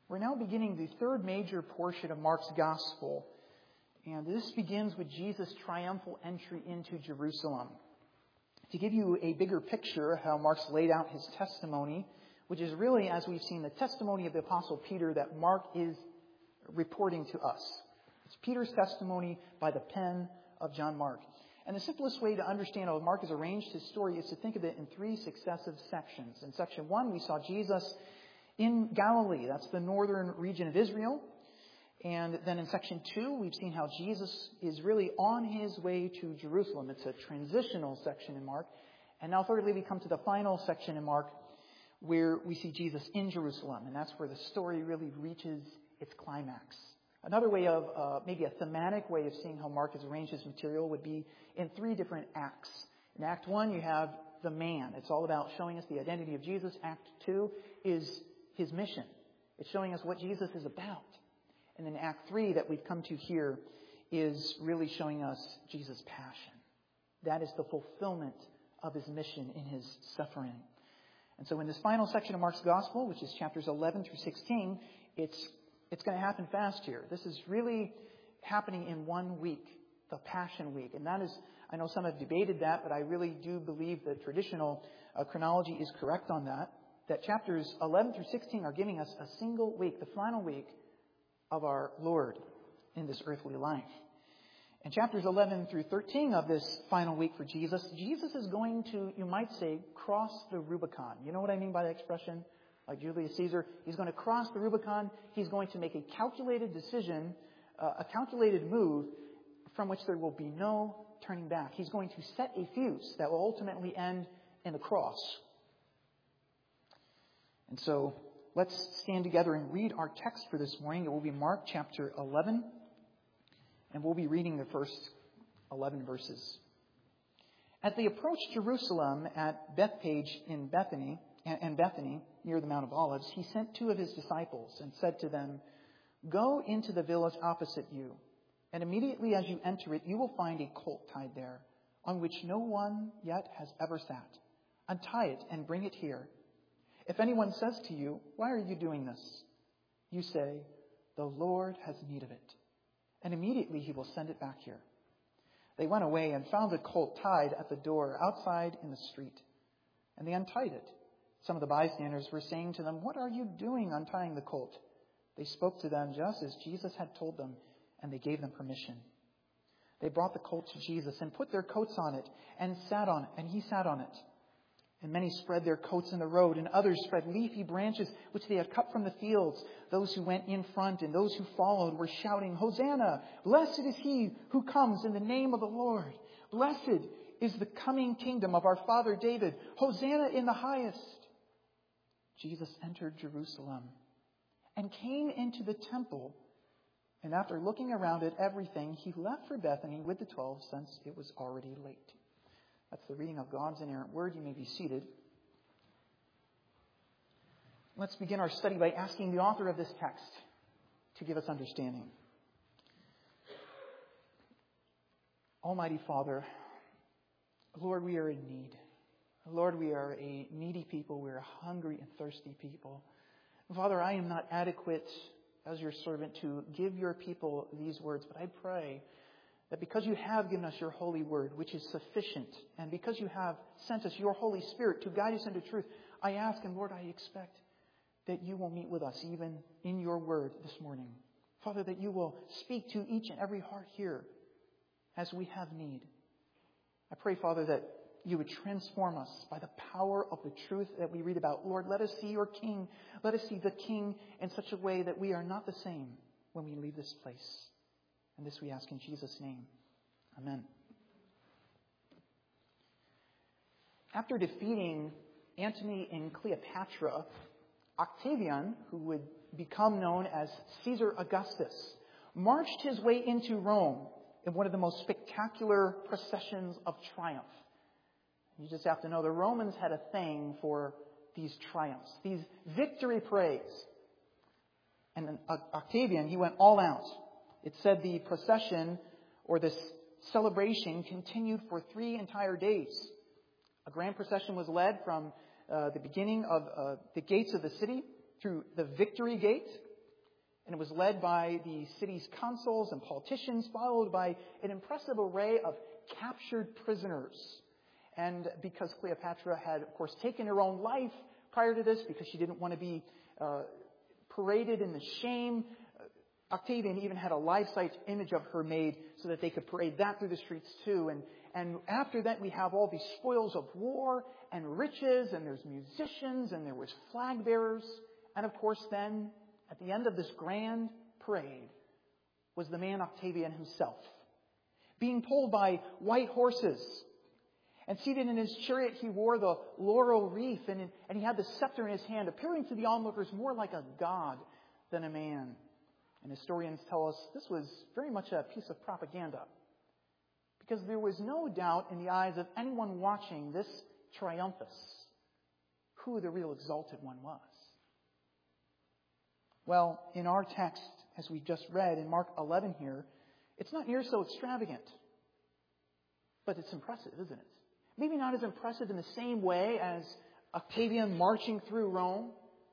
We're now beginning the third major portion of Mark's Gospel, and this begins with Jesus' triumphal entry into Jerusalem. To give you a bigger picture of how Mark's laid out his testimony, which is really, as we've seen, the testimony of the Apostle Peter that Mark is reporting to us. It's Peter's testimony by the pen of John Mark. And the simplest way to understand how Mark has arranged his story is to think of it in three successive sections. In section 1, we saw Jesus in Galilee. That's the northern region of Israel. And then in section 2, we've seen how Jesus is really on his way to Jerusalem. It's a transitional section in Mark. And now thirdly, we come to the final section in Mark where we see Jesus in Jerusalem. And that's where the story really reaches its climax. Another way of, maybe a thematic way of seeing how Mark has arranged his material would be in three different acts. In Act 1, you have the man. It's all about showing us the identity of Jesus. Act 2 is his mission. It's showing us what Jesus is about. And then Act 3 that we've come to here is really showing us Jesus' passion. That is the fulfillment of his mission in his suffering. And so in this final section of Mark's Gospel, which is chapters 11 through 16, it's going to happen fast here. This is really happening in 1 week, the Passion Week. And that is, I know some have debated that, but I really do believe the traditional chronology is correct on that. That chapters 11 through 16 are giving us a single week, the final week of our Lord in this earthly life. In chapters 11 through 13 of this final week for Jesus, Jesus is going to, you might say, cross the Rubicon. You know what I mean by that expression? Like Julius Caesar, he's going to cross the Rubicon. He's going to make a calculated decision, a calculated move from which there will be no turning back. He's going to set a fuse that will ultimately end in the cross. And so let's stand together and read our text for this morning. It will be Mark chapter 11, and we'll be reading the first 11 verses. As they approached Jerusalem at Bethphage in Bethany, near the Mount of Olives, he sent 2 of his disciples and said to them, "Go into the village opposite you, and immediately as you enter it, you will find a colt tied there, on which no one yet has ever sat. Untie it and bring it here. If anyone says to you, 'Why are you doing this?' you say, 'The Lord has need of it,' and immediately he will send it back here." They went away and found the colt tied at the door outside in the street, and they untied it. Some of the bystanders were saying to them, "What are you doing untying the colt?" They spoke to them just as Jesus had told them, and they gave them permission. They brought the colt to Jesus and put their coats on it and he sat on it. And many spread their coats in the road, and others spread leafy branches which they had cut from the fields. Those who went in front and those who followed were shouting, "Hosanna! Blessed is he who comes in the name of the Lord. Blessed is the coming kingdom of our father David. Hosanna in the highest." Jesus entered Jerusalem and came into the temple. And after looking around at everything, he left for Bethany with the 12 since it was already late. That's the reading of God's inerrant word. You may be seated. Let's begin our study by asking the author of this text to give us understanding. Almighty Father, Lord, we are in need. Lord, we are a needy people. We are a hungry and thirsty people. Father, I am not adequate as your servant to give your people these words, but I pray that because you have given us your holy word, which is sufficient, and because you have sent us your Holy Spirit to guide us into truth, I ask, and Lord, I expect that you will meet with us even in your word this morning. Father, that you will speak to each and every heart here as we have need. I pray, Father, that you would transform us by the power of the truth that we read about. Lord, let us see your King. Let us see the King in such a way that we are not the same when we leave this place. And this we ask in Jesus' name. Amen. After defeating Antony and Cleopatra, Octavian, who would become known as Caesar Augustus, marched his way into Rome in one of the most spectacular processions of triumph. You just have to know the Romans had a thing for these triumphs, these victory parades. And Octavian, he went all out. It said the procession or this celebration continued for 3 entire days. A grand procession was led from the beginning of the gates of the city through the Victory Gate, And it was led by the city's consuls and politicians, followed by an impressive array of captured prisoners. And because Cleopatra had, of course, taken her own life prior to this, because she didn't want to be paraded in the shame, Octavian even had a life-size image of her made so that they could parade that through the streets too. And after that, we have all these spoils of war and riches, and there's musicians, and there was flag bearers. And of course then, at the end of this grand parade, was the man Octavian himself, being pulled by white horses. And seated in his chariot, he wore the laurel wreath, and he had the scepter in his hand, appearing to the onlookers more like a god than a man. And historians tell us this was very much a piece of propaganda, because there was no doubt in the eyes of anyone watching this triumphus who the real exalted one was. Well, in our text, as we just read in Mark 11 here, it's not near so extravagant, but it's impressive, isn't it? Maybe not as impressive in the same way as Octavian marching through Rome,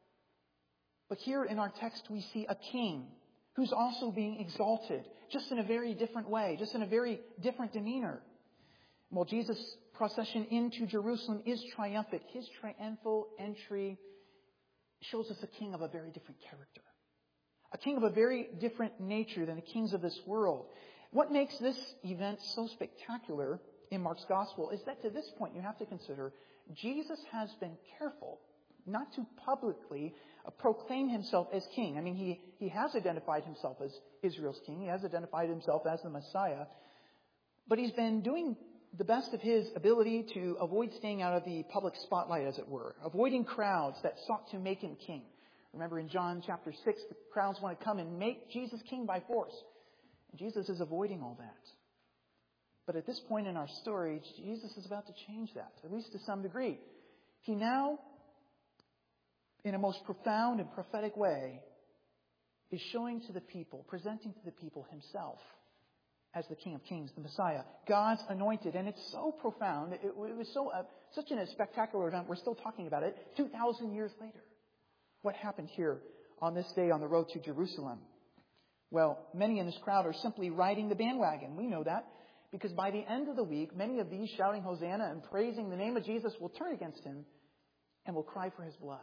but here in our text we see a king who's also being exalted, just in a very different way, just in a very different demeanor. While Jesus' procession into Jerusalem is triumphant, his triumphal entry shows us a king of a very different character, a king of a very different nature than the kings of this world. What makes this event so spectacular in Mark's gospel is that to this point you have to consider Jesus has been careful not to publicly proclaim himself as king. I mean, he has identified himself as Israel's king. He has identified himself as the Messiah. But he's been doing the best of his ability to avoid staying out of the public spotlight, as it were, avoiding crowds that sought to make him king. Remember in John chapter 6, the crowds want to come and make Jesus king by force. And Jesus is avoiding all that. But at this point in our story, Jesus is about to change that, at least to some degree. He now, in a most profound and prophetic way, is showing to the people, presenting to the people himself as the King of Kings, the Messiah, God's anointed. And it's so profound. It was such a spectacular event. We're still talking about it 2,000 years later. What happened here on this day on the road to Jerusalem? Well, many in this crowd are simply riding the bandwagon. We know that, because by the end of the week, many of these shouting Hosanna and praising the name of Jesus will turn against him and will cry for his blood.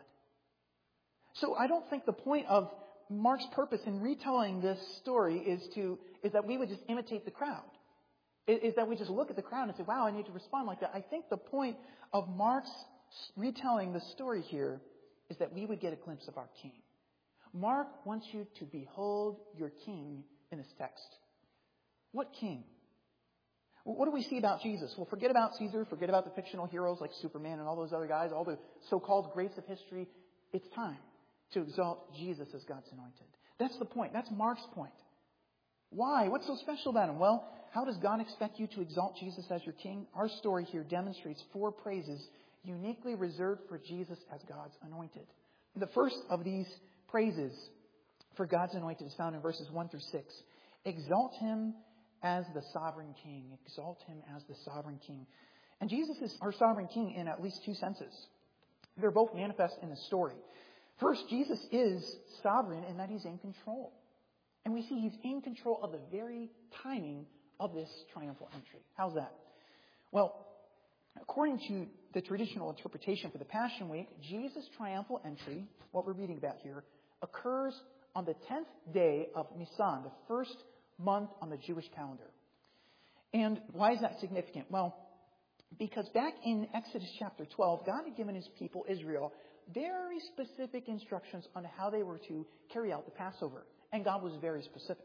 So I don't think the point of Mark's purpose in retelling this story is that we would just imitate the crowd. Is that we just look at the crowd and say, wow, I need to respond like that. I think the point of Mark's retelling the story here is that we would get a glimpse of our king. Mark wants you to behold your king in this text. What king? What do we see about Jesus? Well, forget about Caesar, forget about the fictional heroes like Superman and all those other guys, all the so-called greats of history. It's time to exalt Jesus as God's anointed. That's the point. That's Mark's point. Why? What's so special about him? Well, how does God expect you to exalt Jesus as your king? Our story here demonstrates 4 praises uniquely reserved for Jesus as God's anointed. The first of these praises for God's anointed is found in verses 1 through 6. Exalt him as the sovereign king. Exalt him as the sovereign king. And Jesus is our sovereign king in at least 2 senses. They're both manifest in the story. First, Jesus is sovereign in that he's in control. And we see he's in control of the very timing of this triumphal entry. How's that? Well, according to the traditional interpretation for the Passion Week, Jesus' triumphal entry, what we're reading about here, occurs on the 10th day of Nisan, the first month on the Jewish calendar. And why is that significant? Well, because back in Exodus chapter 12, God had given his people, Israel, very specific instructions on how they were to carry out the Passover. And God was very specific.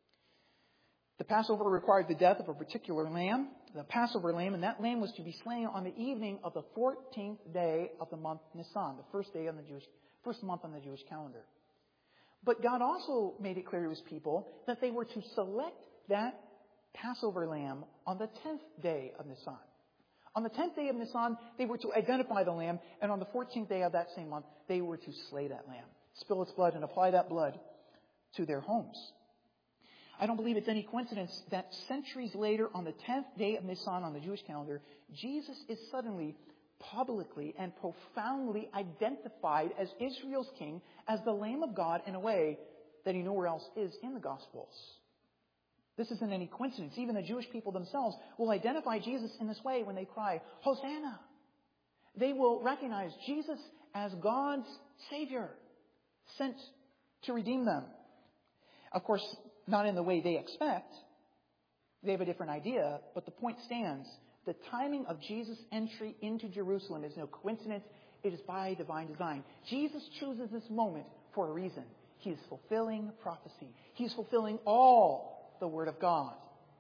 The Passover required the death of a particular lamb, the Passover lamb, and that lamb was to be slain on the evening of the 14th day of the month Nisan, the first month on the Jewish calendar. But God also made it clear to his people that they were to select that Passover lamb on the 10th day of Nisan. On the 10th day of Nisan, they were to identify the lamb, and on the 14th day of that same month, they were to slay that lamb, spill its blood, and apply that blood to their homes. I don't believe it's any coincidence that centuries later, on the 10th day of Nisan on the Jewish calendar, Jesus is suddenly, publicly, and profoundly identified as Israel's king, as the Lamb of God, in a way that he nowhere else is in the Gospels. This isn't any coincidence. Even the Jewish people themselves will identify Jesus in this way when they cry, Hosanna. They will recognize Jesus as God's Savior, sent to redeem them. Of course, not in the way they expect. They have a different idea, but the point stands. The timing of Jesus' entry into Jerusalem is no coincidence. It is by divine design. Jesus chooses this moment for a reason. He is fulfilling prophecy. He is fulfilling all the Word of God.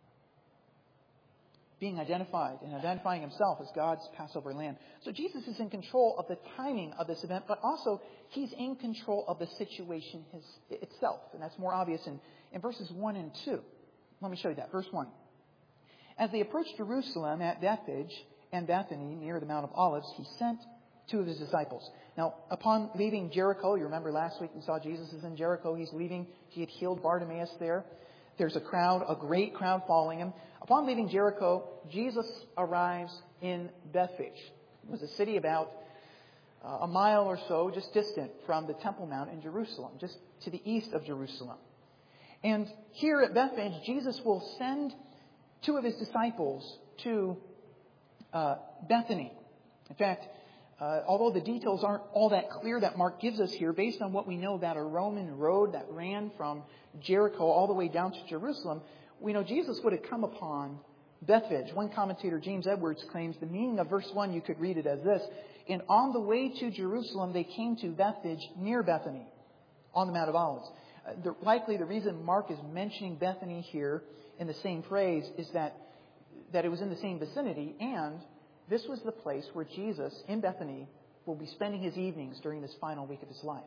Being identified and identifying himself as God's Passover lamb. So Jesus is in control of the timing of this event, but also he's in control of the situation itself. And that's more obvious in verses 1 and 2. Let me show you that. Verse 1. As they approached Jerusalem at Bethphage and Bethany near the Mount of Olives, he sent 2 of his disciples. Now, upon leaving Jericho, you remember last week we saw Jesus is in Jericho. He's leaving. He had healed Bartimaeus there. There's a crowd, a great crowd following him. Upon leaving Jericho, Jesus arrives in Bethphage. It was a city about a mile or so just distant from the Temple Mount in Jerusalem, just to the east of Jerusalem. And here at Bethphage, Jesus will send 2 of his disciples to Bethany. In fact, although the details aren't all that clear that Mark gives us here, based on what we know about a Roman road that ran from Jericho all the way down to Jerusalem, we know Jesus would have come upon Bethphage. One commentator, James Edwards, claims the meaning of verse 1, you could read it as this. And on the way to Jerusalem, they came to Bethphage near Bethany on the Mount of Olives. Likely the reason Mark is mentioning Bethany here in the same phrase is that it was in the same vicinity, and this was the place where Jesus, in Bethany, will be spending his evenings during this final week of his life.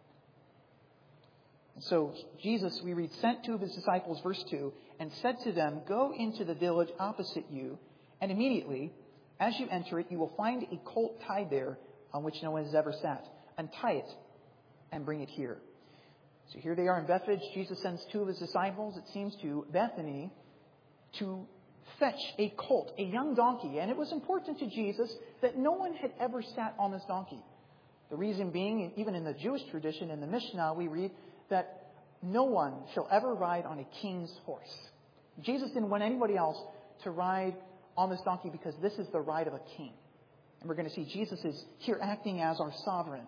And so Jesus, we read, sent 2 of his disciples, verse 2, and said to them, go into the village opposite you, and immediately, as you enter it, you will find a colt tied there on which no one has ever sat. Untie it and bring it here. So here they are in Bethphage. Jesus sends 2 of his disciples, it seems, to Bethany to fetch a colt, a young donkey. And it was important to Jesus that no one had ever sat on this donkey. The reason being, even in the Jewish tradition, in the Mishnah, we read that no one shall ever ride on a king's horse. Jesus didn't want anybody else to ride on this donkey because this is the ride of a king. And we're going to see Jesus is here acting as our sovereign.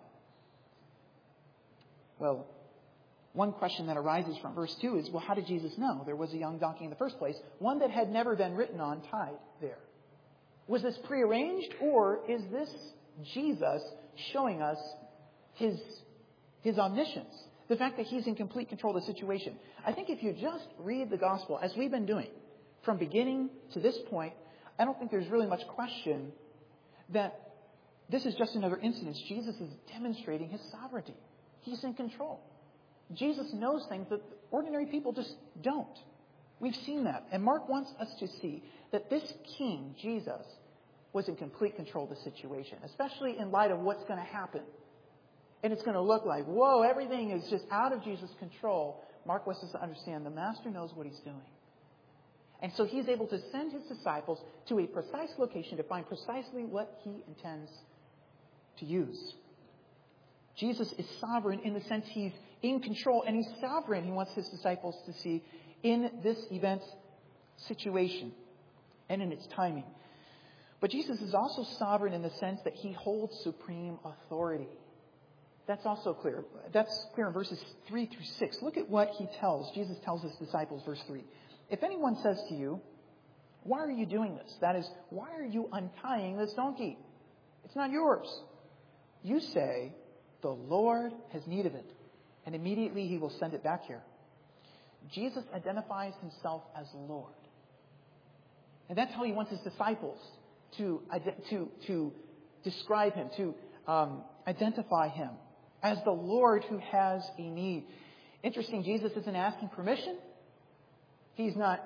Well, one question that arises from verse 2 is, well, how did Jesus know there was a young donkey in the first place? One that had never been ridden on, tied there. Was this prearranged, or is this Jesus showing us his omniscience? The fact that he's in complete control of the situation. I think if you just read the gospel, as we've been doing, from beginning to this point, I don't think there's really much question that this is just another instance. Jesus is demonstrating his sovereignty. He's in control. Jesus knows things that ordinary people just don't. We've seen that. And Mark wants us to see that this king, Jesus, was in complete control of the situation, especially in light of what's going to happen. And it's going to look like, whoa, everything is just out of Jesus' control. Mark wants us to understand the Master knows what he's doing. And so he's able to send his disciples to a precise location to find precisely what he intends to use. Jesus is sovereign in the sense he's in control, and he's sovereign, he wants his disciples to see, in this event situation and in its timing. But Jesus is also sovereign in the sense that he holds supreme authority. That's also clear. That's clear in verses 3 through 6. Look at what Jesus tells his disciples, verse 3. If anyone says to you, why are you doing this? That is, why are you untying this donkey? It's not yours. You say, the Lord has need of it, and immediately he will send it back here. Jesus identifies himself as Lord. And that's how he wants his disciples to describe him, to identify him as the Lord who has a need. Interesting, Jesus isn't asking permission. He's not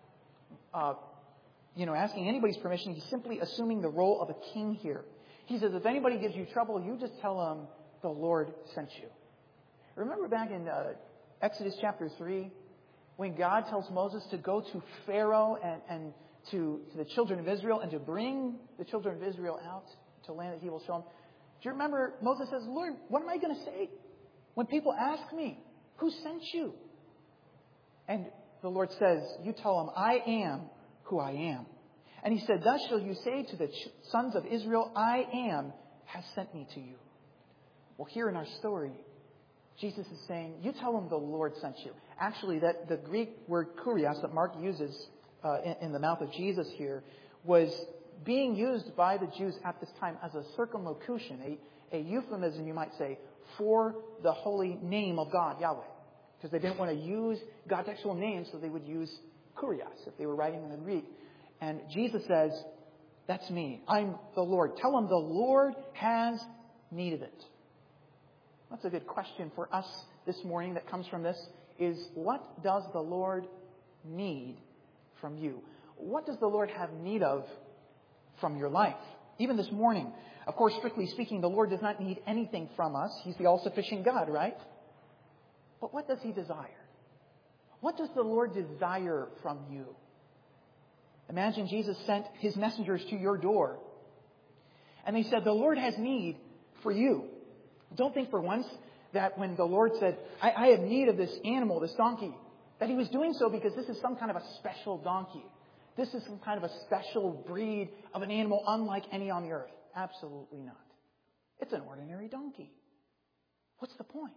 asking anybody's permission. He's simply assuming the role of a king here. He says, if anybody gives you trouble, you just tell them the Lord sent you. Remember back in Exodus chapter 3, when God tells Moses to go to Pharaoh and to the children of Israel and to bring the children of Israel out to land that he will show them. Do you remember Moses says, Lord, what am I going to say when people ask me Who sent you? And the Lord says, you tell him, I am who I am. And he said, thus shall you say to the sons of Israel, I am has sent me to you. Well, here in our story, Jesus is saying, you tell them the Lord sent you. Actually, that the Greek word kurios that Mark uses in the mouth of Jesus here was being used by the Jews at this time as a circumlocution, a euphemism, you might say, for the holy name of God, Yahweh. Because they didn't want to use God's actual name, so they would use kurios if they were writing in the Greek. And Jesus says, that's me. I'm the Lord. Tell them the Lord has need of it. That's a good question for us this morning that comes from this, is what does the Lord need from you? What does the Lord have need of from your life? Even this morning, of course, strictly speaking, the Lord does not need anything from us. He's the all-sufficient God, right? But what does He desire? What does the Lord desire from you? Imagine Jesus sent His messengers to your door, and they said, the Lord has need for you. Don't think for once that when the Lord said, I have need of this animal, this donkey, that He was doing so because this is some kind of a special donkey. This is some kind of a special breed of an animal unlike any on the earth. Absolutely not. It's an ordinary donkey. What's the point?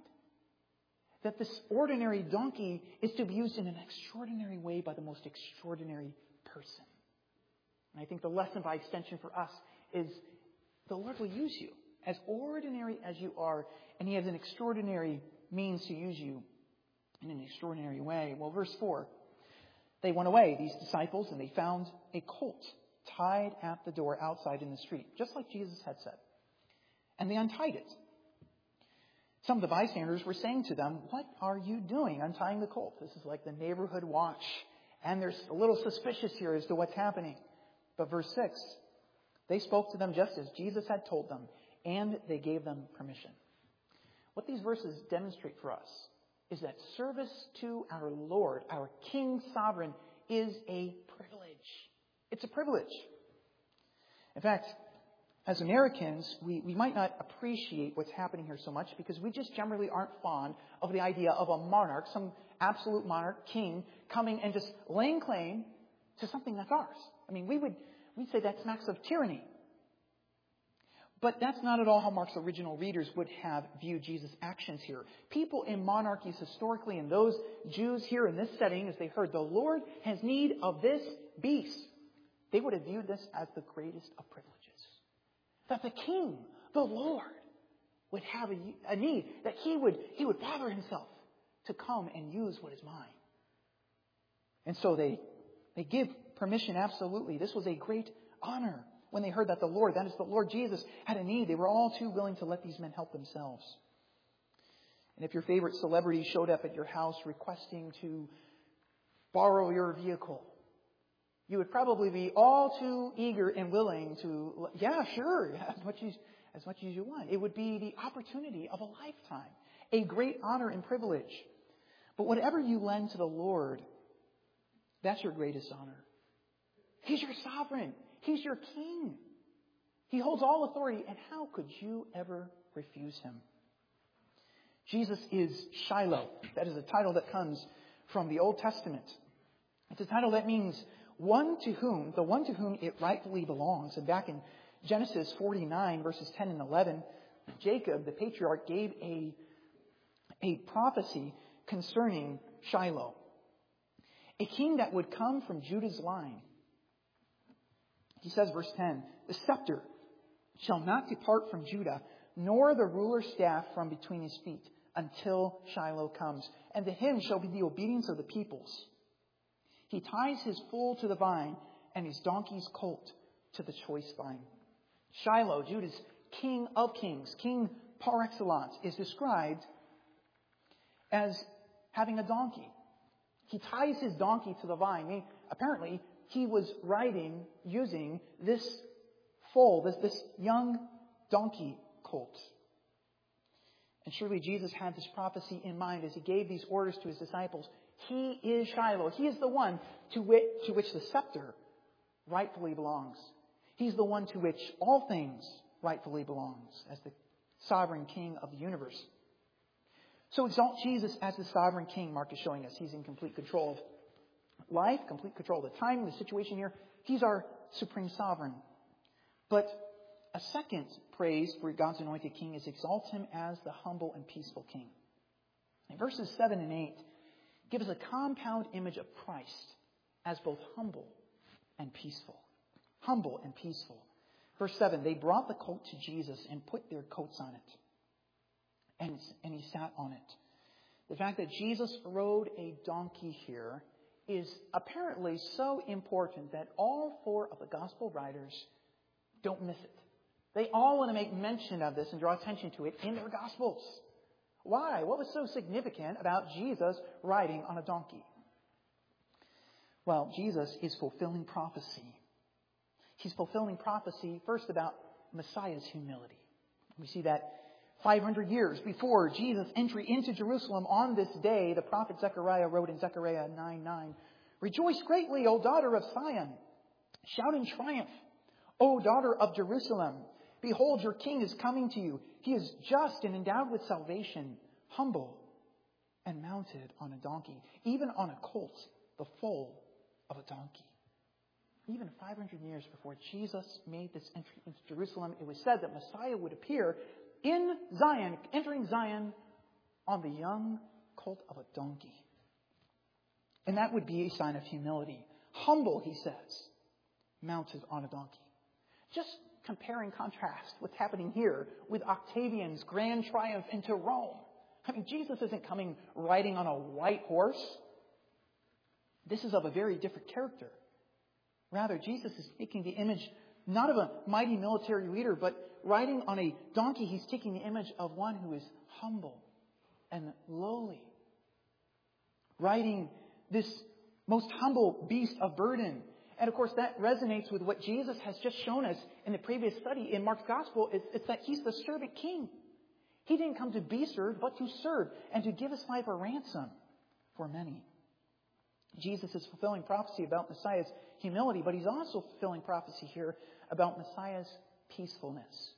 That this ordinary donkey is to be used in an extraordinary way by the most extraordinary person. And I think the lesson by extension for us is the Lord will use you as ordinary as you are, and He has an extraordinary means to use you in an extraordinary way. Well, verse 4, they went away, these disciples, and they found a colt tied at the door outside in the street, just like Jesus had said. And they untied it. Some of the bystanders were saying to them, what are you doing untying the colt? This is like the neighborhood watch. And there's a little suspicious here as to what's happening. But verse 6, they spoke to them just as Jesus had told them, and they gave them permission. What these verses demonstrate for us is that service to our Lord, our King Sovereign, is a privilege. It's a privilege. In fact, as Americans, we might not appreciate what's happening here so much because we just generally aren't fond of the idea of a monarch, some absolute monarch, king, coming and just laying claim to something that's ours. I mean, we'd say that smacks of tyranny. But that's not at all how Mark's original readers would have viewed Jesus' actions here. People in monarchies historically, and those Jews here in this setting, as they heard, the Lord has need of this beast, they would have viewed this as the greatest of privileges. That the king, the Lord, would have a need, that he would bother himself to come and use what is mine. And so they give permission, absolutely. This was a great honor. When they heard that the Lord, that is the Lord Jesus, had a need, they were all too willing to let these men help themselves. And if your favorite celebrity showed up at your house requesting to borrow your vehicle, you would probably be all too eager and willing to, yeah, sure, as much as you want. It would be the opportunity of a lifetime, a great honor and privilege. But whatever you lend to the Lord, that's your greatest honor. He's your sovereign. He's your king. He holds all authority, and how could you ever refuse Him? Jesus is Shiloh. That is a title that comes from the Old Testament. It's a title that means the one to whom it rightfully belongs. And back in Genesis 49, verses 10 and 11, Jacob, the patriarch, gave a prophecy concerning Shiloh, a king that would come from Judah's line. He says, verse 10, the scepter shall not depart from Judah, nor the ruler's staff from between his feet, until Shiloh comes. And to him shall be the obedience of the peoples. He ties his foal to the vine, and his donkey's colt to the choice vine. Shiloh, Judah's king of kings, king par excellence, is described as having a donkey. He ties his donkey to the vine. I mean, apparently, he was riding using this foal, this young donkey colt. And surely Jesus had this prophecy in mind as He gave these orders to His disciples. He is Shiloh. He is the one to which the scepter rightfully belongs. He's the one to which all things rightfully belongs as the sovereign king of the universe. So exalt Jesus as the sovereign king, Mark is showing us. He's in complete control of life, complete control of the time, the situation here. He's our supreme sovereign. But a second praise for God's anointed king is exalt him as the humble and peaceful king. In verses 7 and 8, give us a compound image of Christ as both humble and peaceful. Humble and peaceful. Verse 7, they brought the colt to Jesus and put their coats on it. And he sat on it. The fact that Jesus rode a donkey here is apparently so important that all four of the gospel writers don't miss it. They all want to make mention of this and draw attention to it in their gospels. Why? What was so significant about Jesus riding on a donkey? Well, Jesus is fulfilling prophecy. He's fulfilling prophecy first about Messiah's humility. We see that 500 years before Jesus' entry into Jerusalem on this day, the prophet Zechariah wrote in Zechariah 9:9, "Rejoice greatly, O daughter of Zion. Shout in triumph, O daughter of Jerusalem. Behold, your king is coming to you. He is just and endowed with salvation, humble and mounted on a donkey, even on a colt, the foal of a donkey." Even 500 years before Jesus made this entry into Jerusalem, it was said that Messiah would appear in Zion, entering Zion on the young colt of a donkey. And that would be a sign of humility. Humble, he says, mounted on a donkey. Just compare and contrast what's happening here with Octavian's grand triumph into Rome. I mean, Jesus isn't coming riding on a white horse. This is of a very different character. Rather, Jesus is taking the image not of a mighty military leader, but riding on a donkey, he's taking the image of one who is humble and lowly. Riding this most humble beast of burden. And of course, that resonates with what Jesus has just shown us in the previous study in Mark's Gospel. It's that he's the servant king. He didn't come to be served, but to serve and to give his life a ransom for many. Jesus is fulfilling prophecy about Messiah's humility, but he's also fulfilling prophecy here about Messiah's peacefulness.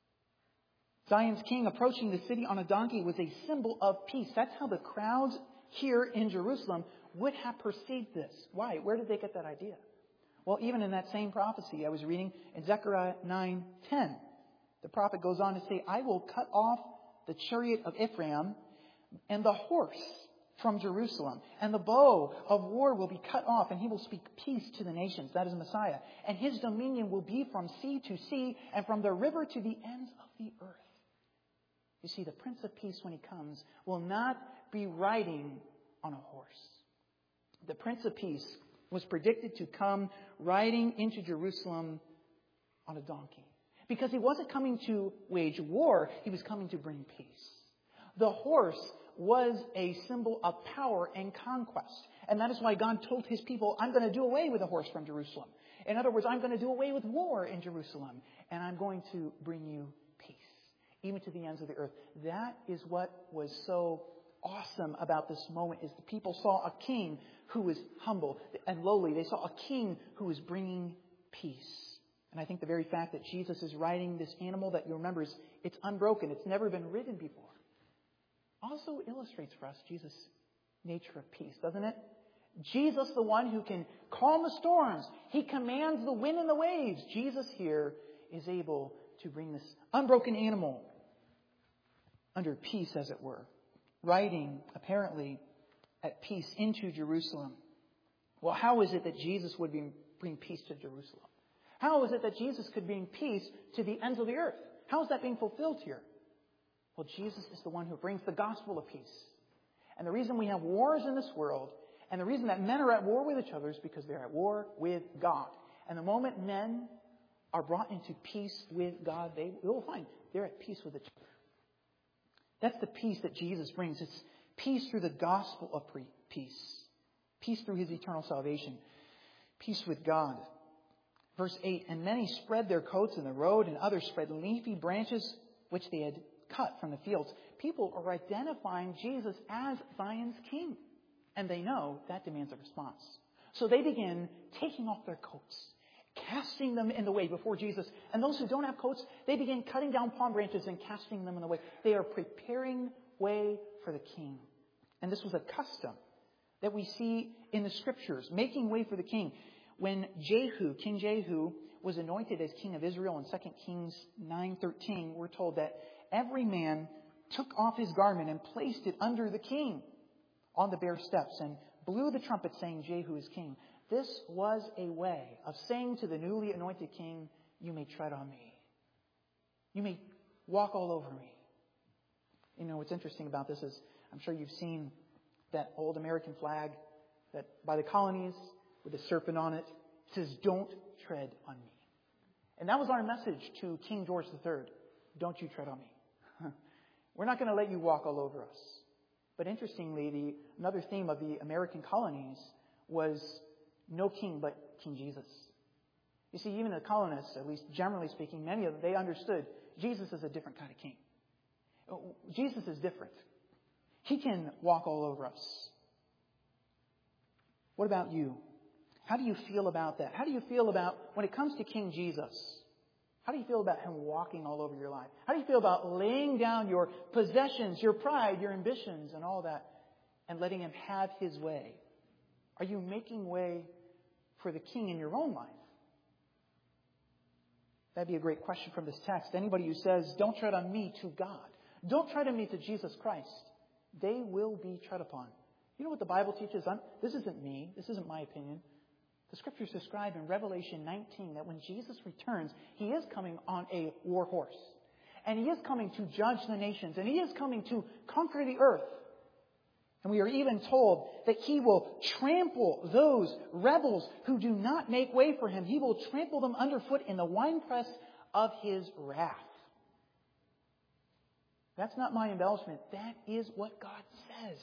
Zion's king approaching the city on a donkey was a symbol of peace. That's how the crowds here in Jerusalem would have perceived this. Why? Where did they get that idea? Well, even in that same prophecy I was reading in Zechariah 9:10, the prophet goes on to say, "I will cut off the chariot of Ephraim and the horse from Jerusalem, and the bow of war will be cut off, and he will speak peace to the nations." That is Messiah. "And his dominion will be from sea to sea, and from the river to the ends of the earth." You see, the Prince of Peace, when he comes, will not be riding on a horse. The Prince of Peace was predicted to come riding into Jerusalem on a donkey. Because he wasn't coming to wage war, he was coming to bring peace. The horse was a symbol of power and conquest. And that is why God told his people, "I'm going to do away with the horse from Jerusalem." In other words, I'm going to do away with war in Jerusalem. And I'm going to bring you peace, even to the ends of the earth. That is what was so awesome about this moment, is the people saw a king who was humble and lowly. They saw a king who was bringing peace. And I think the very fact that Jesus is riding this animal that you remember is it's unbroken. It's never been ridden before. Also illustrates for us Jesus' nature of peace, doesn't it? Jesus, the one who can calm the storms. He commands the wind and the waves. Jesus here is able to bring this unbroken animal under peace, as it were, riding apparently at peace into Jerusalem. Well, how is it that Jesus would bring peace to Jerusalem? How is it that Jesus could bring peace to the ends of the earth? How is that being fulfilled here? Well, Jesus is the one who brings the gospel of peace. And the reason we have wars in this world, and the reason that men are at war with each other, is because they're at war with God. And the moment men are brought into peace with God, they will find they're at peace with each other. That's the peace that Jesus brings. It's peace through the gospel of peace. Peace through his eternal salvation. Peace with God. Verse 8, "And many spread their coats in the road, and others spread leafy branches which they had cut from the fields." People are identifying Jesus as Zion's king. And they know that demands a response. So they begin taking off their coats, casting them in the way before Jesus. And those who don't have coats, they begin cutting down palm branches and casting them in the way. They are preparing way for the king. And this was a custom that we see in the Scriptures, making way for the king. When King Jehu, was anointed as king of Israel in 2 Kings 9:13, we're told that every man took off his garment and placed it under the king on the bare steps and blew the trumpet saying, Jehu is king. This was a way of saying to the newly anointed king, you may tread on me. You may walk all over me. You know, what's interesting about this is, I'm sure you've seen that old American flag that by the colonies with a serpent on it. It says, don't tread on me. And that was our message to King George III. Don't you tread on me. We're not going to let you walk all over us. But interestingly, another theme of the American colonies was no king but King Jesus. You see, even the colonists, at least generally speaking, many of them, they understood Jesus is a different kind of king. Jesus is different. He can walk all over us. What about you? How do you feel about that? How do you feel about, when it comes to King Jesus, how do you feel about Him walking all over your life? How do you feel about laying down your possessions, your pride, your ambitions, and all that, and letting Him have His way? Are you making way for the King in your own life? That'd be a great question from this text. Anybody who says, don't tread on me to God, don't tread on me to Jesus Christ, they will be tread upon. You know what the Bible teaches? This isn't me. This isn't my opinion. The Scriptures describe in Revelation 19 that when Jesus returns, He is coming on a war horse. And He is coming to judge the nations. And He is coming to conquer the earth. And we are even told that He will trample those rebels who do not make way for Him. He will trample them underfoot in the winepress of His wrath. That's not my embellishment. That is what God says.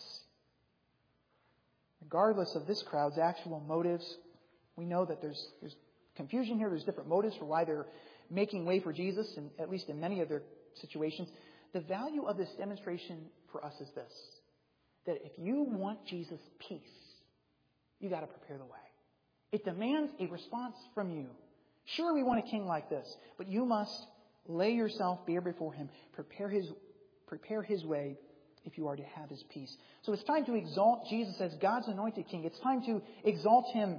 Regardless of this crowd's actual motives, we know that there's confusion here. There's different motives for why they're making way for Jesus, and at least in many of their situations. The value of this demonstration for us is this: that if you want Jesus' peace, you got to prepare the way. It demands a response from you. Sure, we want a king like this, but you must lay yourself bare before Him, prepare His way if you are to have His peace. So it's time to exalt Jesus as God's anointed king. It's time to exalt Him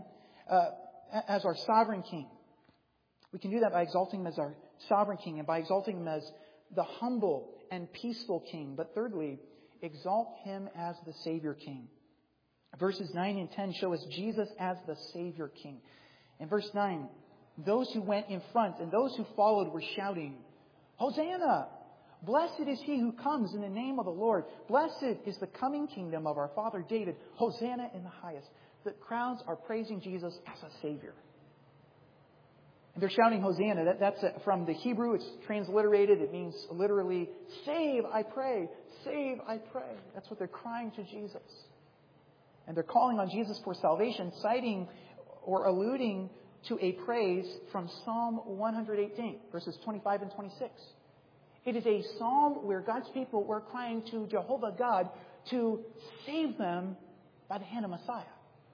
as our sovereign king. We can do that by exalting Him as our sovereign king and by exalting Him as the humble and peaceful king. But thirdly, exalt Him as the Savior King. Verses 9 and 10 show us Jesus as the Savior King. In verse 9, those who went in front and those who followed were shouting, Hosanna! Blessed is He who comes in the name of the Lord. Blessed is the coming kingdom of our father David. Hosanna in the highest. The crowds are praising Jesus as a Savior. And they're shouting Hosanna. That's from the Hebrew. It's transliterated. It means literally, save, I pray. Save, I pray. That's what they're crying to Jesus. And they're calling on Jesus for salvation, citing or alluding to a praise from Psalm 118, verses 25 and 26. It is a psalm where God's people were crying to Jehovah God to save them by the hand of Messiah.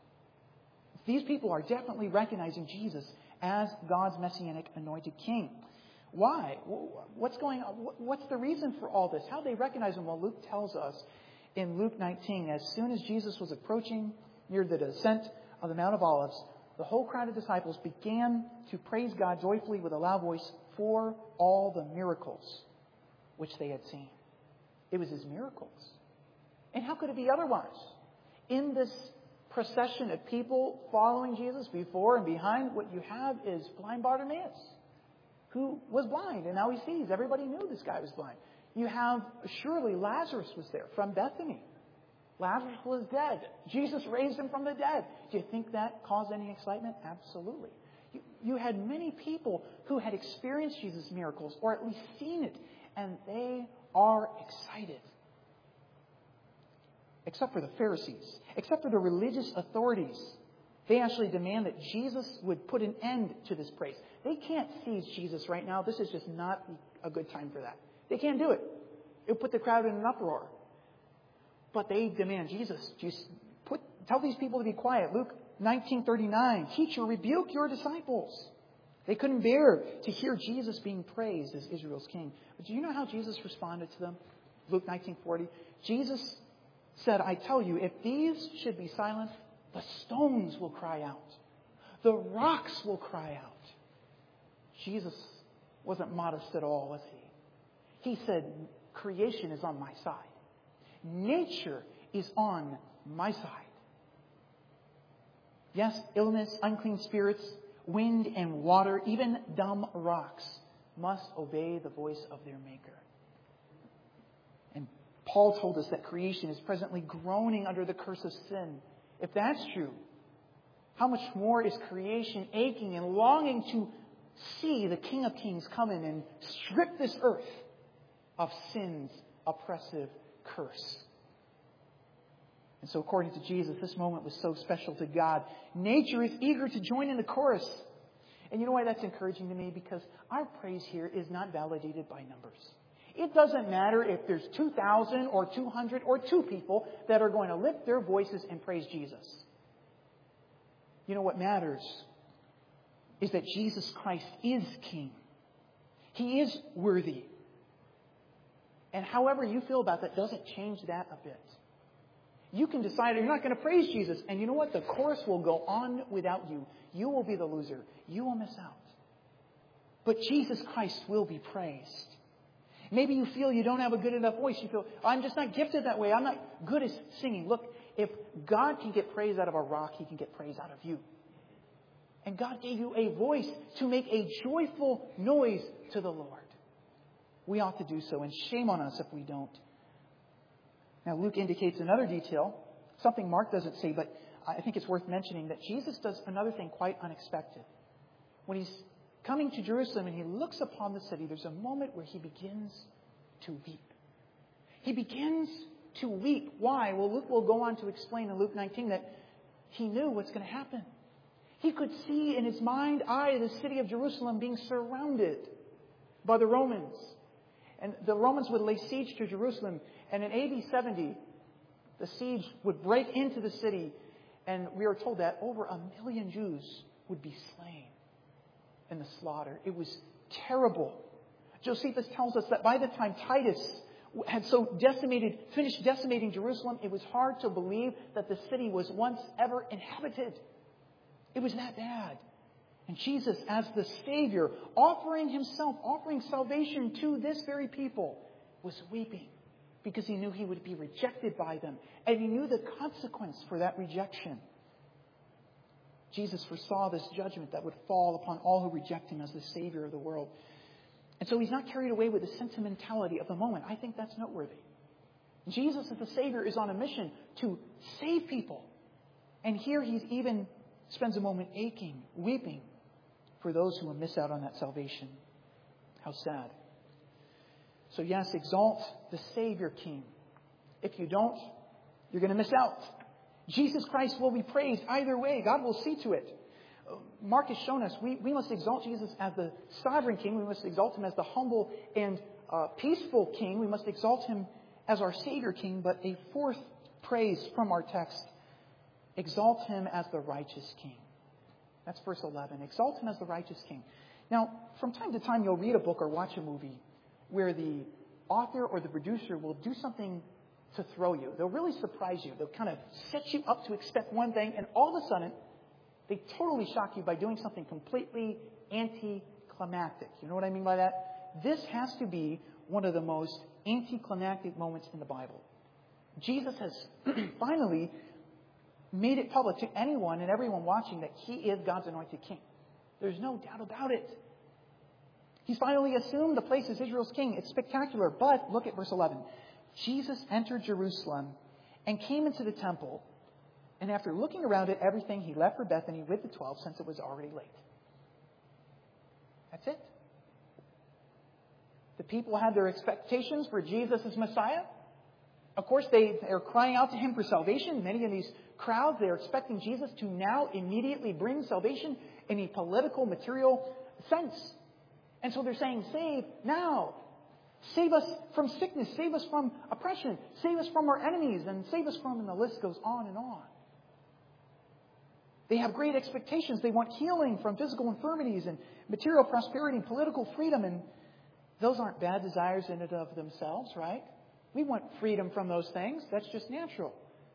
These people are definitely recognizing Jesus as God's messianic anointed king. Why? What's going on? What's the reason for all this? How do they recognize Him? Well, Luke tells us in Luke 19, as soon as Jesus was approaching near the descent of the Mount of Olives, the whole crowd of disciples began to praise God joyfully with a loud voice for all the miracles which they had seen. It was His miracles. And how could it be otherwise? In this procession of people following Jesus before and behind, what you have is blind Bartimaeus, who was blind and now he sees. Everybody knew this guy was blind. You have, surely Lazarus was there from Bethany. Lazarus was dead. Jesus raised him from the dead. Do you think that caused any excitement? Absolutely. You had many people who had experienced Jesus' miracles, or at least seen it, and they are excited. Except for the Pharisees, except for the religious authorities. They actually demand that Jesus would put an end to this praise. They can't seize Jesus right now. This is just not a good time for that. They can't do it. It would put the crowd in an uproar. But they demand, Jesus, tell these people to be quiet. Luke 19:39, Teacher, rebuke your disciples. They couldn't bear to hear Jesus being praised as Israel's king. But do you know how Jesus responded to them? Luke 19:40. Jesus said, I tell you, if these should be silent, the stones will cry out. The rocks will cry out. Jesus wasn't modest at all, was he? He said, creation is on my side. Nature is on my side. Yes, illness, unclean spirits, wind and water, even dumb rocks must obey the voice of their Maker. And Paul told us that creation is presently groaning under the curse of sin. If that's true, how much more is creation aching and longing to see the King of Kings come in and strip this earth of sin's oppressive curse? And so according to Jesus, this moment was so special to God. Nature is eager to join in the chorus. And you know why that's encouraging to me? Because our praise here is not validated by numbers. It doesn't matter if there's 2,000 or 200 or 2 people that are going to lift their voices and praise Jesus. You know what matters is that Jesus Christ is King. He is worthy. And however you feel about that doesn't change that a bit. You can decide you're not going to praise Jesus. And you know what? The chorus will go on without you. You will be the loser. You will miss out. But Jesus Christ will be praised. Maybe you feel you don't have a good enough voice. You feel, I'm just not gifted that way. I'm not good at singing. Look, if God can get praise out of a rock, He can get praise out of you. And God gave you a voice to make a joyful noise to the Lord. We ought to do so, and shame on us if we don't. Now, Luke indicates another detail, something Mark doesn't say, but I think it's worth mentioning, that Jesus does another thing quite unexpected. When He's coming to Jerusalem and He looks upon the city, there's a moment where He begins to weep. He begins to weep. Why? Well, Luke will go on to explain in Luke 19 that He knew what's going to happen. He could see in His mind's eye the city of Jerusalem being surrounded by the Romans. And the Romans would lay siege to Jerusalem. And in AD 70, the siege would break into the city. And we are told that over 1 million Jews would be slain in the slaughter. It was terrible. Josephus tells us that by the time Titus had finished decimating Jerusalem, it was hard to believe that the city was once ever inhabited. It was that bad. And Jesus, as the Savior, offering Himself, offering salvation to this very people, was weeping because He knew He would be rejected by them. And He knew the consequence for that rejection. Jesus foresaw this judgment that would fall upon all who reject Him as the Savior of the world. And so He's not carried away with the sentimentality of the moment. I think that's noteworthy. Jesus, as the Savior, is on a mission to save people. And here He even spends a moment aching, weeping for those who will miss out on that salvation. How sad. So yes, exalt the Savior King. If you don't, you're going to miss out. Jesus Christ will be praised either way. God will see to it. Mark has shown us we must exalt Jesus as the sovereign King. We must exalt Him as the humble and peaceful King. We must exalt Him as our Savior King. But a fourth praise from our text, exalt Him as the righteous King. That's verse 11. Exalt Him as the righteous King. Now, from time to time, you'll read a book or watch a movie where the author or the producer will do something to throw you. They'll really surprise you. They'll kind of set you up to expect one thing, and all of a sudden, they totally shock you by doing something completely anticlimactic. You know what I mean by that? This has to be one of the most anticlimactic moments in the Bible. Jesus has finally made it public to anyone and everyone watching that He is God's anointed King. There's no doubt about it. He's finally assumed the place as Israel's King. It's spectacular. But look at verse 11. Jesus entered Jerusalem and came into the temple. And after looking around at everything, He left for Bethany with the 12 since it was already late. That's it. The people had their expectations for Jesus as Messiah. Of course, they are crying out to Him for salvation. Many of these crowds, they are expecting Jesus to now immediately bring salvation in a political, material sense. And so they're saying, save now. Save us from sickness. Save us from oppression. Save us from our enemies. And save us from, and the list goes on and on. They have great expectations. They want healing from physical infirmities and material prosperity and political freedom. And those aren't bad desires in and of themselves, right? We want freedom from those things. That's just natural.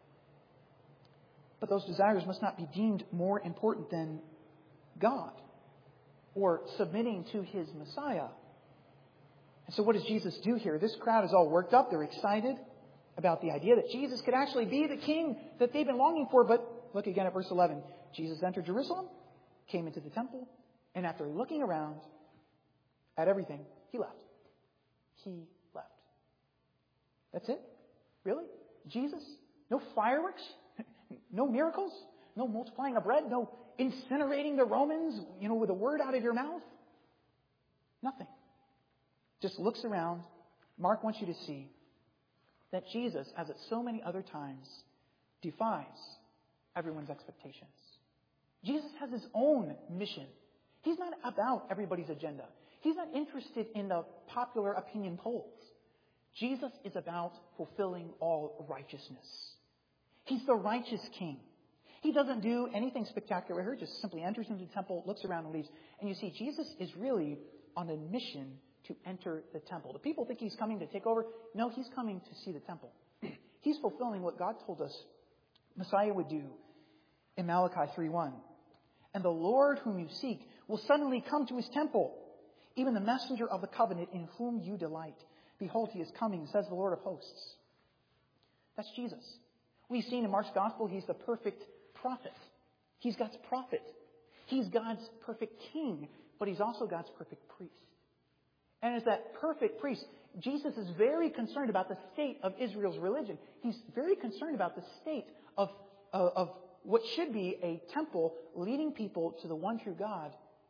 But those desires must not be deemed more important than God or submitting to His Messiah. And so what does Jesus do here? This crowd is all worked up. They're excited about the idea that Jesus could actually be the king that they've been longing for. But look again at verse 11. Jesus entered Jerusalem, came into the temple, and after looking around at everything, He left. He left. That's it? Really? Jesus? No fireworks? No miracles? No multiplying of bread? No incinerating the Romans, with a word out of your mouth? Nothing. Just looks around. Mark wants you to see that Jesus, as at so many other times, defies everyone's expectations. Jesus has His own mission. He's not about everybody's agenda. He's not interested in the popular opinion polls. Jesus is about fulfilling all righteousness. He's the righteous king. He doesn't do anything spectacular here, just simply enters into the temple, looks around and leaves. And you see, Jesus is really on a mission to enter the temple. The people think He's coming to take over. No, He's coming to see the temple. He's fulfilling what God told us Messiah would do in Malachi 3:1. And the Lord whom you seek will suddenly come to His temple, even the messenger of the covenant in whom you delight. Behold, He is coming, says the Lord of hosts. That's Jesus. We've seen in Mark's gospel, He's the perfect prophet. He's God's prophet. He's God's perfect king, but He's also God's perfect priest. And as that perfect priest, Jesus is very concerned about the state of Israel's religion. He's very concerned about the state of what should be a temple leading people to the one true God.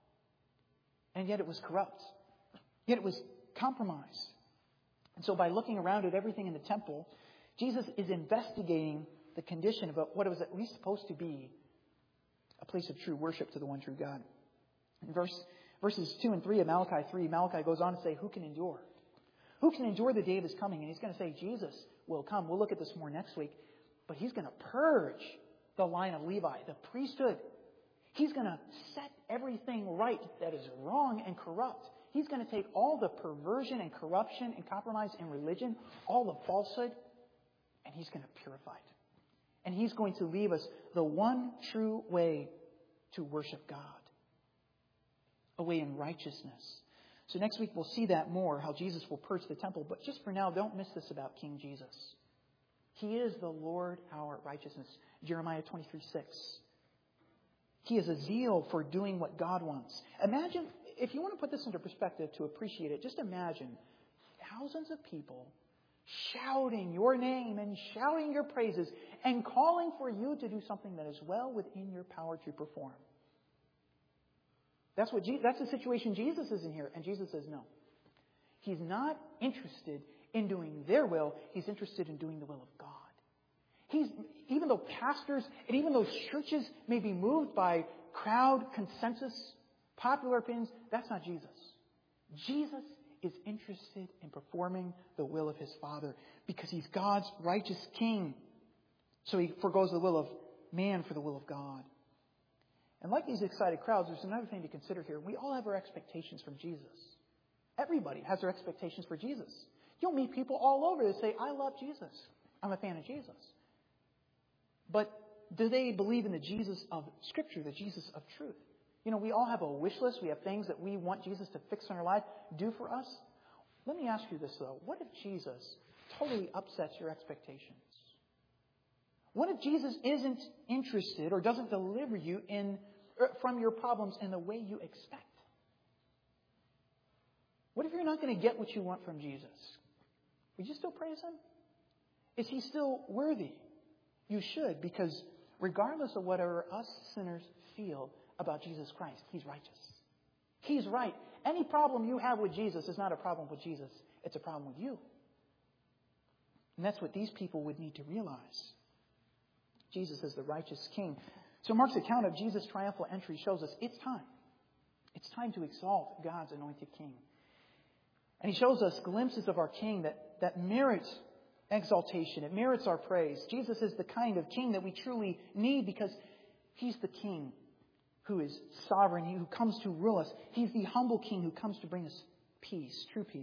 And yet it was corrupt. Yet it was compromised. And so by looking around at everything in the temple, Jesus is investigating the condition of what it was at least supposed to be a place of true worship to the one true God. In verses 2 and 3 of Malachi 3, Malachi goes on to say, who can endure? Who can endure the day of His coming? And he's going to say, Jesus will come. We'll look at this more next week. But He's going to purge the line of Levi, the priesthood. He's going to set everything right that is wrong and corrupt. He's going to take all the perversion and corruption and compromise in religion, all the falsehood, and He's going to purify it. And He's going to leave us the one true way to worship God. A way in righteousness. So next week we'll see that more, how Jesus will purge the temple. But just for now, don't miss this about King Jesus. He is the Lord our righteousness. Jeremiah 23:6. He is a zeal for doing what God wants. Imagine, if you want to put this into perspective to appreciate it, just imagine thousands of people shouting your name and shouting your praises and calling for you to do something that is well within your power to perform. That's the situation Jesus is in here. And Jesus says no. He's not interested in doing their will. He's interested in doing the will of God. Even though pastors and even though churches may be moved by crowd consensus, popular opinions, that's not Jesus. Jesus is interested in performing the will of His Father because He's God's righteous King. So He forgoes the will of man for the will of God. And like these excited crowds, there's another thing to consider here. We all have our expectations from Jesus. Everybody has their expectations for Jesus. You'll meet people all over that say, I love Jesus. I'm a fan of Jesus. But do they believe in the Jesus of Scripture, the Jesus of truth? We all have a wish list. We have things that we want Jesus to fix in our life, do for us. Let me ask you this, though. What if Jesus totally upsets your expectations? What if Jesus isn't interested or doesn't deliver you from your problems in the way you expect? What if you're not going to get what you want from Jesus? Would you still praise Him? Is He still worthy? You should, because regardless of whatever us sinners feel about Jesus Christ, He's righteous. He's right. Any problem you have with Jesus is not a problem with Jesus. It's a problem with you. And that's what these people would need to realize. Jesus is the righteous King. So Mark's account of Jesus' triumphal entry shows us it's time. It's time to exalt God's anointed King. And He shows us glimpses of our King that merits exaltation. It merits our praise. Jesus is the kind of King that we truly need because He's the King who is sovereign, who comes to rule us. He's the humble King who comes to bring us peace, true peace.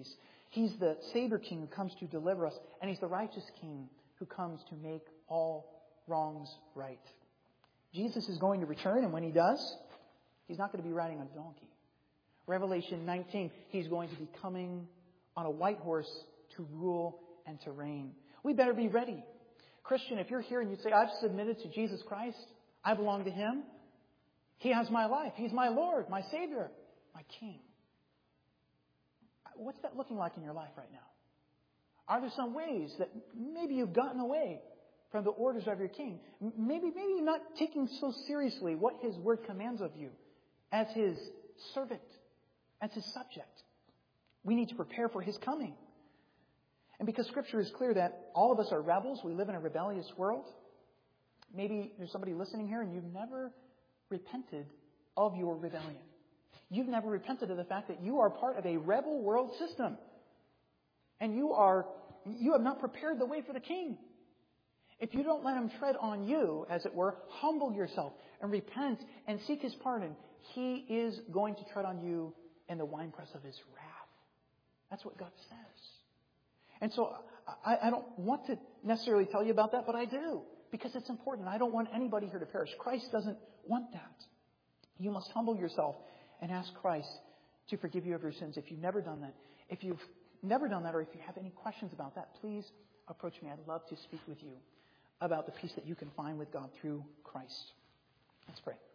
He's the Savior King who comes to deliver us, and He's the righteous King who comes to make all wrongs right. Jesus is going to return, and when He does, He's not going to be riding on a donkey. Revelation 19, He's going to be coming on a white horse to rule and to reign. We better be ready. Christian, if you're here and you say, I've submitted to Jesus Christ, I belong to Him, He has my life, He's my Lord, my Savior, my King. What's that looking like in your life right now? Are there some ways that maybe you've gotten away from the orders of your King? Maybe you're not taking so seriously what His Word commands of you as His servant, as His subject. We need to prepare for His coming. And because Scripture is clear that all of us are rebels, we live in a rebellious world. Maybe there's somebody listening here and you've never repented of your rebellion. You've never repented of the fact that you are part of a rebel world system. And you have not prepared the way for the King. If you don't let Him tread on you, as it were, humble yourself and repent and seek His pardon, He is going to tread on you in the winepress of His wrath. That's what God says. And so I don't want to necessarily tell you about that, but I do. Because it's important. I don't want anybody here to perish. Christ doesn't want that. You must humble yourself and ask Christ to forgive you of your sins. If you've never done that, or if you have any questions about that, please approach me. I'd love to speak with you about the peace that you can find with God through Christ. Let's pray.